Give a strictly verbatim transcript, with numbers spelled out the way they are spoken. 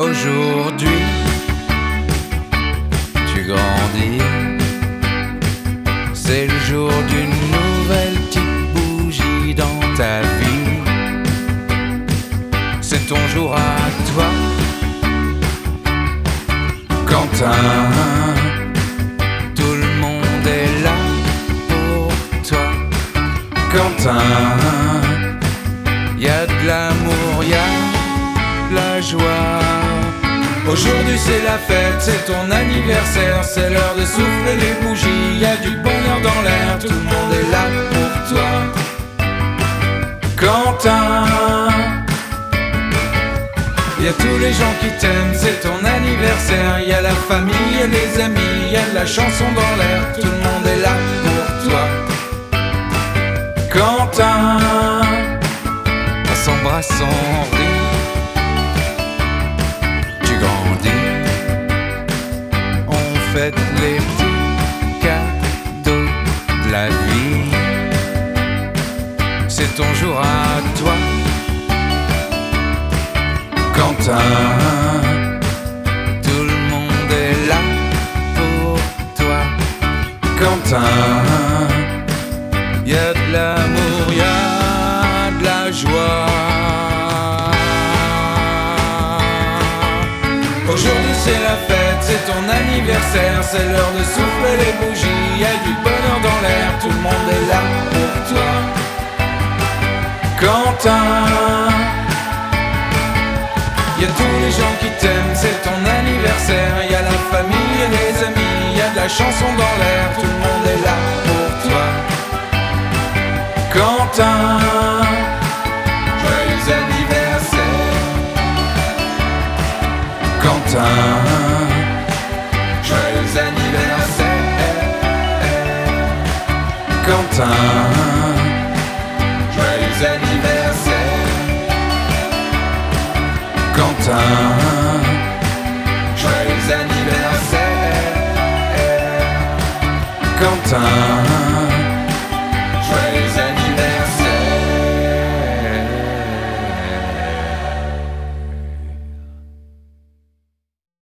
Aujourd'hui, tu grandis. C'est le jour d'une nouvelle petite bougie dans ta vie. C'est ton jour à toi, Quentin. Tout le monde est là pour toi, Quentin. Y'a de l'amour, y'a de la joie. Aujourd'hui c'est la fête, c'est ton anniversaire. C'est l'heure de souffler les bougies. Y'a du bonheur dans l'air, tout le monde est là pour toi, Quentin. Y'a tous les gens qui t'aiment, c'est ton anniversaire. Y'a la famille et les amis, y'a de la chanson dans l'air. Tout le monde est là pour toi, Quentin. En s'embrassant, on rit. Tu grandis. On fête les petits cadeaux de la vie. C'est ton jour à toi, Quentin. Tout le monde est là pour toi, Quentin. Y'a de l'amour, y'a de la joie. Aujourd'hui c'est la fête, c'est ton anniversaire. C'est l'heure de souffler les bougies. Y'a du bonheur dans l'air, tout le monde est là pour toi, Quentin. Y'a tous les gens qui t'aiment, c'est ton anniversaire. Y'a la famille et les amis, y'a de la chanson dans l'air. Tout le monde est là pour toi, Quentin. Joyeux anniversaire, Quentin. Joyeux anniversaire, Quentin. Joyeux anniversaire, Quentin. Joyeux anniversaire, Quentin.